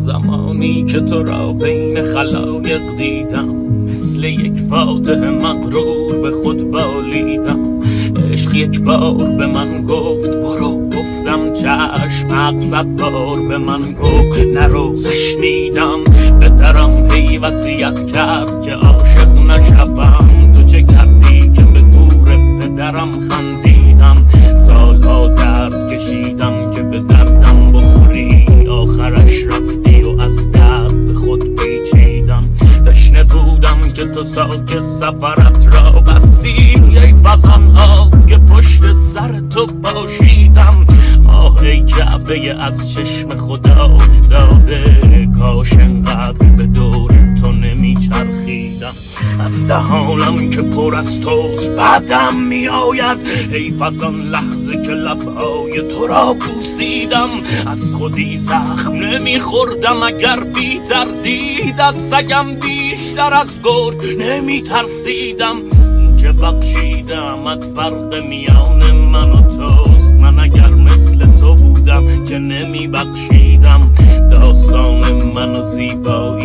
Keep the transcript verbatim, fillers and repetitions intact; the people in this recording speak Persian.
زمانی که تو را بین خلایق دیدم، مثل یک فاتح مغرور به خود بالیدم. عشق یک بار به من گفت برو، گفتم چشم. حق صد بار به من گفت نرو، نشنیدم. به درم هی وصیت کرد که عاشق نشوم. تو چه کردی که به گور پدرم خندیدم؟ سالها درد کشیدم که به دردم بخوری، آخرش رفتی و از درد به خود پیچیدم. تشنه بودم که تو ساک سفرت را بستی، ای فزان‌ها که پشت سر تو باشیدم. آه ای کعبه از چشم خدا افتاده، کاش انقدر به دور تو نمی چرخیدم. از دهانم که پر از توست بعدم می آید، حیف از آن لحظه که لبهای تو را بوسیدم. از خودی زخم نمی خوردم اگر بی تردید، از سگم بیشتر از گرگ نمی ترسیدم. که بخشیدمت فرق میان من و توست، من اگر مثل تو بودم که نمی بخشیدم. داستان من و زیبایی